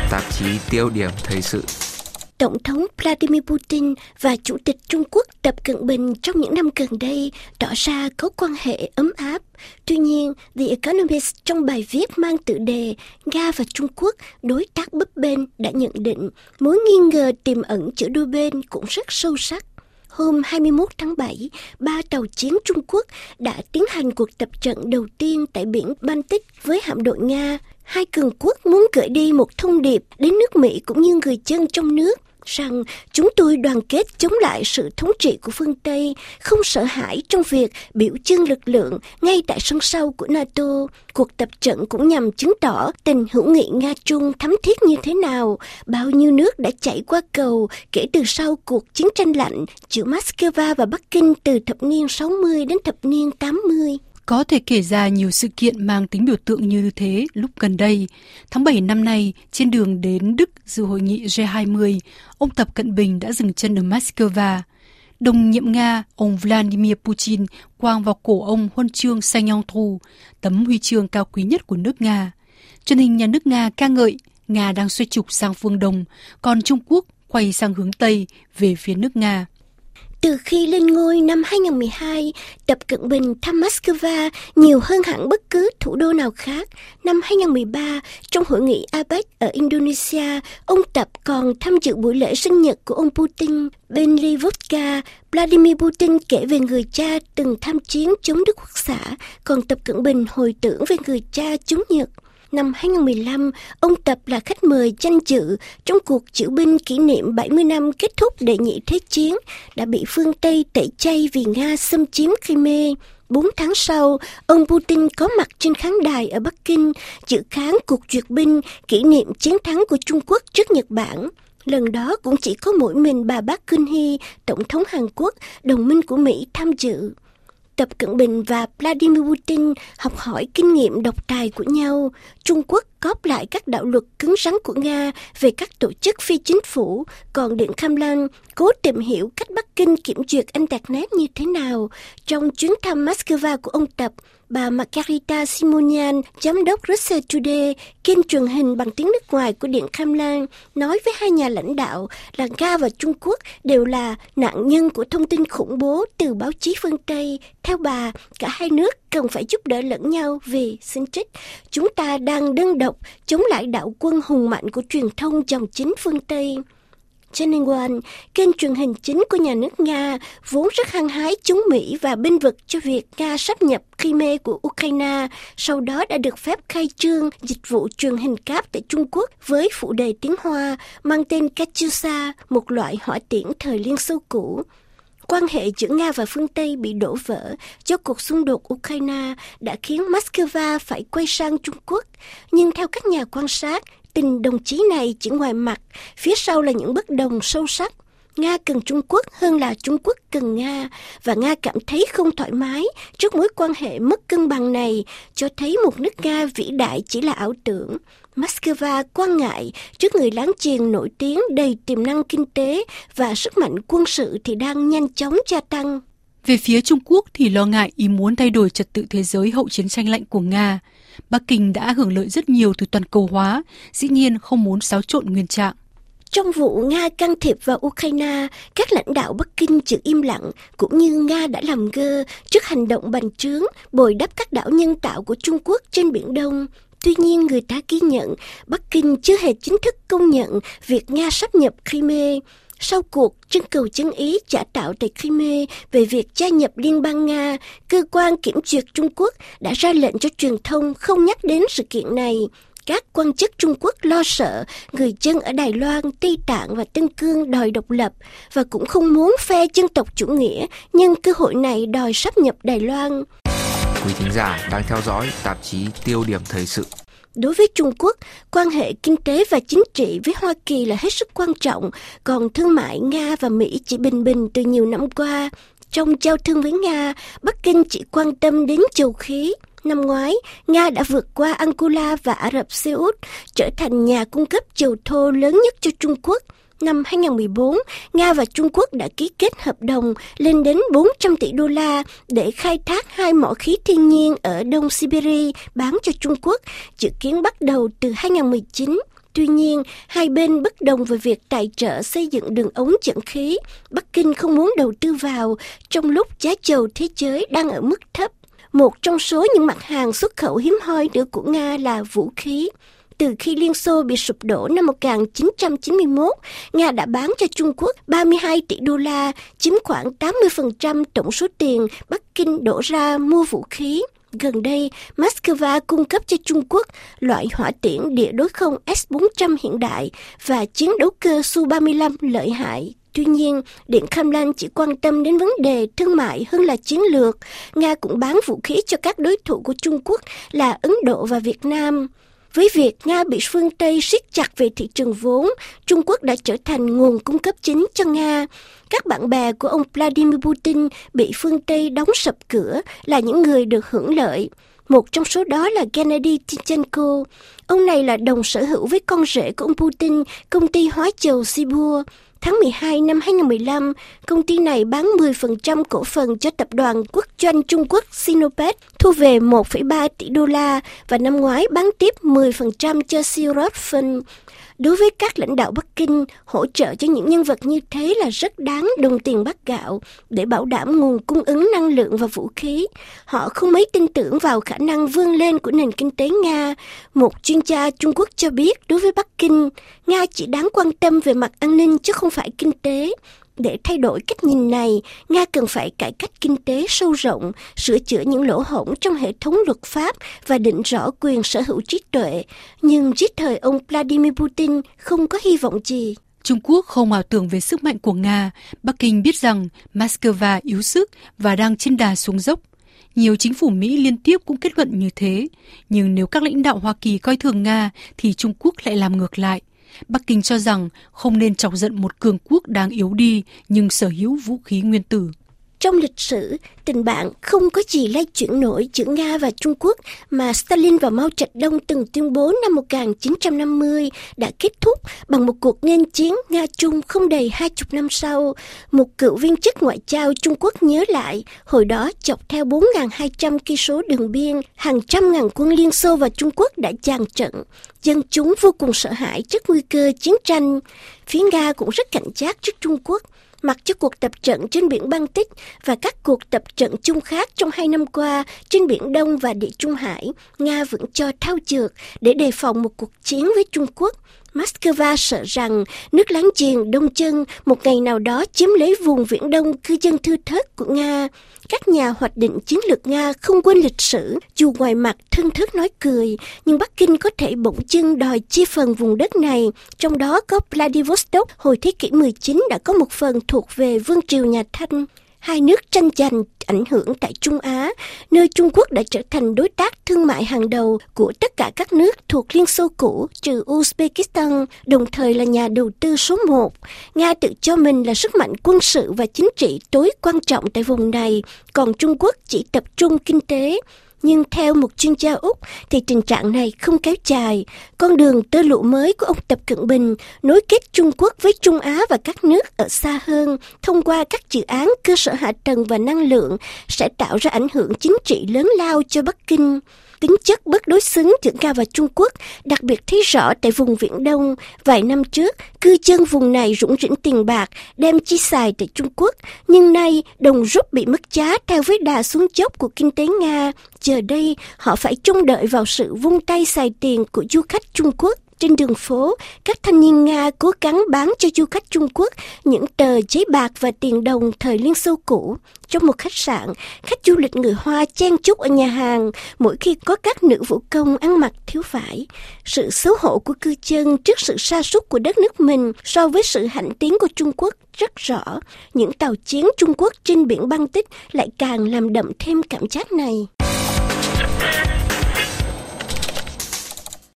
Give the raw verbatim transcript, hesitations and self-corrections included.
tạp chí tiêu điểm thời sự. Tổng thống Vladimir Putin và Chủ tịch Trung Quốc Tập Cận Bình trong những năm gần đây tỏ ra có quan hệ ấm áp. Tuy nhiên, The Economist trong bài viết mang tựa đề Nga và Trung Quốc đối tác bấp bênh đã nhận định mối nghi ngờ tiềm ẩn giữa đôi bên cũng rất sâu sắc. Hôm hai mươi mốt tháng bảy, ba tàu chiến Trung Quốc đã tiến hành cuộc tập trận đầu tiên tại biển Baltic với hạm đội Nga. Hai cường quốc muốn gửi đi một thông điệp đến nước Mỹ cũng như người dân trong nước rằng chúng tôi đoàn kết chống lại sự thống trị của phương Tây, không sợ hãi trong việc biểu trưng lực lượng ngay tại sân sau của NATO. Cuộc tập trận cũng nhằm chứng tỏ tình hữu nghị Nga-Trung thắm thiết như thế nào, bao nhiêu nước đã chảy qua cầu kể từ sau cuộc chiến tranh lạnh giữa Moscow và Bắc Kinh từ thập niên sáu mươi đến thập niên tám mươi. Có thể kể ra nhiều sự kiện mang tính biểu tượng như thế lúc gần đây. Tháng bảy năm nay, trên đường đến Đức dự hội nghị G hai mươi, ông Tập Cận Bình đã dừng chân ở Moscow. Đồng nhiệm Nga, ông Vladimir Putin quàng vào cổ ông huân chương Saint-Andrew, tấm huy chương cao quý nhất của nước Nga. Truyền hình nhà nước Nga ca ngợi Nga đang xoay trục sang phương Đông, còn Trung Quốc quay sang hướng Tây về phía nước Nga. Từ khi lên ngôi năm hai không một hai, Tập Cận Bình thăm Moscow nhiều hơn hẳn bất cứ thủ đô nào khác. Năm hai không một ba, trong hội nghị a pếch ở Indonesia, ông Tập còn tham dự buổi lễ sinh nhật của ông Putin. Bên ly vodka, Vladimir Putin kể về người cha từng tham chiến chống Đức Quốc xã, còn Tập Cận Bình hồi tưởng về người cha chống Nhật. Năm hai không một lăm, ông Tập là khách mời danh dự trong cuộc diễu binh kỷ niệm bảy mươi năm kết thúc Đệ nhị Thế chiến, đã bị phương Tây tẩy chay vì Nga xâm chiếm Crimea. Bốn tháng sau, ông Putin có mặt trên khán đài ở Bắc Kinh, dự khán cuộc duyệt binh kỷ niệm chiến thắng của Trung Quốc trước Nhật Bản. Lần đó cũng chỉ có mỗi mình bà Park Geun-hye, Tổng thống Hàn Quốc, đồng minh của Mỹ tham dự. Tập Cận Bình và Vladimir Putin học hỏi kinh nghiệm độc tài của nhau. Trung Quốc cóp lại các đạo luật cứng rắn của Nga về các tổ chức phi chính phủ, còn Điện Kremlin cố tìm hiểu cách Bắc Kinh kiểm duyệt Internet như thế nào. Trong chuyến thăm Moscow của ông Tập, bà Margarita Simonian, giám đốc Russia Today, kênh truyền hình bằng tiếng nước ngoài của Điện Kremlin, nói với hai nhà lãnh đạo là Nga và Trung Quốc đều là nạn nhân của thông tin khủng bố từ báo chí phương Tây. Theo bà, cả hai nước cần phải giúp đỡ lẫn nhau vì, xin trích, chúng ta đang đơn độc chống lại đạo quân hùng mạnh của truyền thông dòng chính phương Tây. Channel One, kênh truyền hình chính của nhà nước Nga, vốn rất hăng hái chống Mỹ và bênh vực cho việc Nga sáp nhập Crimea của Ukraine, sau đó đã được phép khai trương dịch vụ truyền hình cáp tại Trung Quốc với phụ đề tiếng Hoa mang tên Katyusha, một loại hỏa tiễn thời Liên Xô cũ. Quan hệ giữa Nga và phương Tây bị đổ vỡ do cuộc xung đột Ukraine đã khiến Moscow phải quay sang Trung Quốc. Nhưng theo các nhà quan sát, tình đồng chí này chỉ ngoài mặt, phía sau là những bất đồng sâu sắc. Nga cần Trung Quốc hơn là Trung Quốc cần Nga, và Nga cảm thấy không thoải mái trước mối quan hệ mất cân bằng này, cho thấy một nước Nga vĩ đại chỉ là ảo tưởng. Moscow quan ngại trước người láng giềng nổi tiếng đầy tiềm năng kinh tế và sức mạnh quân sự thì đang nhanh chóng gia tăng. Về phía Trung Quốc thì lo ngại ý muốn thay đổi trật tự thế giới hậu chiến tranh lạnh của Nga. Bắc Kinh đã hưởng lợi rất nhiều từ toàn cầu hóa, dĩ nhiên không muốn xáo trộn nguyên trạng. Trong vụ Nga can thiệp vào Ukraine, các lãnh đạo Bắc Kinh giữ im lặng, cũng như Nga đã làm ngơ trước hành động bành trướng, bồi đắp các đảo nhân tạo của Trung Quốc trên Biển Đông. Tuy nhiên, người ta ghi nhận Bắc Kinh chưa hề chính thức công nhận việc Nga sáp nhập Crimea. Sau cuộc trưng cầu dân Ý giả tạo tại Crimea về việc gia nhập Liên bang Nga, cơ quan kiểm duyệt Trung Quốc đã ra lệnh cho truyền thông không nhắc đến sự kiện này. Các quan chức Trung Quốc lo sợ người dân ở Đài Loan, Tây Tạng và Tân Cương đòi độc lập và cũng không muốn phe dân tộc chủ nghĩa nhân cơ hội này đòi sáp nhập Đài Loan. Quý thính giả đang theo dõi tạp chí Tiêu điểm thời sự. Đối với Trung Quốc, quan hệ kinh tế và chính trị với Hoa Kỳ là hết sức quan trọng, còn thương mại Nga và Mỹ chỉ bình bình từ nhiều năm qua. Trong giao thương với Nga, Bắc Kinh chỉ quan tâm đến dầu khí. Năm ngoái, Nga đã vượt qua Angola và Ả Rập Xê Út, trở thành nhà cung cấp dầu thô lớn nhất cho Trung Quốc. Năm hai không một bốn, Nga và Trung Quốc đã ký kết hợp đồng lên đến bốn trăm tỷ đô la để khai thác hai mỏ khí thiên nhiên ở Đông Siberia bán cho Trung Quốc, dự kiến bắt đầu từ hai không một chín. Tuy nhiên, hai bên bất đồng về việc tài trợ xây dựng đường ống dẫn khí. Bắc Kinh không muốn đầu tư vào trong lúc giá dầu thế giới đang ở mức thấp. Một trong số những mặt hàng xuất khẩu hiếm hoi nữa của Nga là vũ khí. Từ khi Liên Xô bị sụp đổ năm một nghìn chín trăm chín mươi mốt, Nga đã bán cho Trung Quốc ba mươi hai tỷ đô la, chiếm khoảng tám mươi phần trăm tổng số tiền Bắc Kinh đổ ra mua vũ khí. Gần đây, Moscow cung cấp cho Trung Quốc loại hỏa tiễn địa đối không S bốn trăm hiện đại và chiến đấu cơ Su ba mươi lăm lợi hại. Tuy nhiên, Điện Kremlin chỉ quan tâm đến vấn đề thương mại hơn là chiến lược. Nga cũng bán vũ khí cho các đối thủ của Trung Quốc là Ấn Độ và Việt Nam. Với việc Nga bị phương Tây siết chặt về thị trường vốn, Trung Quốc đã trở thành nguồn cung cấp chính cho Nga. Các bạn bè của ông Vladimir Putin bị phương Tây đóng sập cửa là những người được hưởng lợi. Một trong số đó là Gennady Timchenko. Ông này là đồng sở hữu với con rể của ông Putin, công ty hóa dầu Sibur. Tháng mười hai năm hai nghìn không trăm mười lăm, công ty này bán mười phần trăm cổ phần cho tập đoàn quốc doanh Trung Quốc Sinopec, thu về một phẩy ba tỷ đô la và năm ngoái bán tiếp mười phần trăm cho Sinopec. Đối với các lãnh đạo Bắc Kinh, hỗ trợ cho những nhân vật như thế là rất đáng đồng tiền bát gạo để bảo đảm nguồn cung ứng năng lượng và vũ khí. Họ không mấy tin tưởng vào khả năng vươn lên của nền kinh tế Nga. Một chuyên gia Trung Quốc cho biết đối với Bắc Kinh, Nga chỉ đáng quan tâm về mặt an ninh chứ không phải kinh tế. Để thay đổi cách nhìn này, Nga cần phải cải cách kinh tế sâu rộng, sửa chữa những lỗ hổng trong hệ thống luật pháp và định rõ quyền sở hữu trí tuệ. Nhưng dưới thời ông Vladimir Putin không có hy vọng gì. Trung Quốc không ảo tưởng về sức mạnh của Nga. Bắc Kinh biết rằng Moscow yếu sức và đang trên đà xuống dốc. Nhiều chính phủ Mỹ liên tiếp cũng kết luận như thế. Nhưng nếu các lãnh đạo Hoa Kỳ coi thường Nga thì Trung Quốc lại làm ngược lại. Bắc Kinh cho rằng không nên chọc giận một cường quốc đang yếu đi nhưng sở hữu vũ khí nguyên tử. Trong lịch sử, tình bạn không có gì lay chuyển nổi giữa Nga và Trung Quốc mà Stalin và Mao Trạch-đông từng tuyên bố năm một nghìn chín trăm năm mươi đã kết thúc bằng một cuộc nghênh chiến Nga-Trung không đầy hai chục năm sau. Một cựu viên chức ngoại giao Trung Quốc nhớ lại, hồi đó dọc theo bốn nghìn hai trăm ki lô mét đường biên, hàng trăm ngàn quân Liên Xô và Trung Quốc đã dàn trận. Dân chúng vô cùng sợ hãi trước nguy cơ chiến tranh. Phía Nga cũng rất cảnh giác trước Trung Quốc. Mặc cho cuộc tập trận trên biển Baltic và các cuộc tập trận chung khác trong hai năm qua trên Biển Đông và Địa Trung Hải, Nga vẫn cho thao dượt để đề phòng một cuộc chiến với Trung Quốc. Moscow sợ rằng nước láng giềng Đông Chân một ngày nào đó chiếm lấy vùng Viễn Đông cư dân thưa thớt của Nga. Các nhà hoạch định chiến lược Nga không quên lịch sử, dù ngoài mặt thân thớt nói cười, nhưng Bắc Kinh có thể bỗng dưng đòi chia phần vùng đất này, trong đó có Vladivostok hồi thế kỷ mười chín đã có một phần thuộc về Vương triều nhà Thanh. Hai nước tranh giành ảnh hưởng tại Trung Á, nơi Trung Quốc đã trở thành đối tác thương mại hàng đầu của tất cả các nước thuộc Liên Xô cũ trừ Uzbekistan, đồng thời là nhà đầu tư số một. Nga tự cho mình là sức mạnh quân sự và chính trị tối quan trọng tại vùng này, còn Trung Quốc chỉ tập trung kinh tế. Nhưng theo một chuyên gia Úc thì tình trạng này không kéo dài. Con đường tơ lụa mới của ông Tập Cận Bình nối kết Trung Quốc với Trung Á và các nước ở xa hơn thông qua các dự án cơ sở hạ tầng và năng lượng sẽ tạo ra ảnh hưởng chính trị lớn lao cho Bắc Kinh. Tính chất bất đối xứng giữa Nga và Trung Quốc đặc biệt thấy rõ tại vùng Viễn Đông. Vài năm trước, cư dân vùng này rủng rỉnh tiền bạc đem chi xài tại Trung Quốc, nhưng nay đồng rúp bị mất giá theo với đà xuống dốc của kinh tế Nga. Giờ đây, họ phải trông đợi vào sự vung tay xài tiền của du khách Trung Quốc. Trên đường phố, các thanh niên Nga cố gắng bán cho du khách Trung Quốc những tờ giấy bạc và tiền đồng thời Liên Xô cũ. Trong một khách sạn, khách du lịch người Hoa chen chúc ở nhà hàng mỗi khi có các nữ vũ công ăn mặc thiếu vải. Sự xấu hổ của cư dân trước sự sa sút của đất nước mình so với sự hãnh tiến của Trung Quốc rất rõ. Những tàu chiến Trung Quốc trên biển Baltic lại càng làm đậm thêm cảm giác này.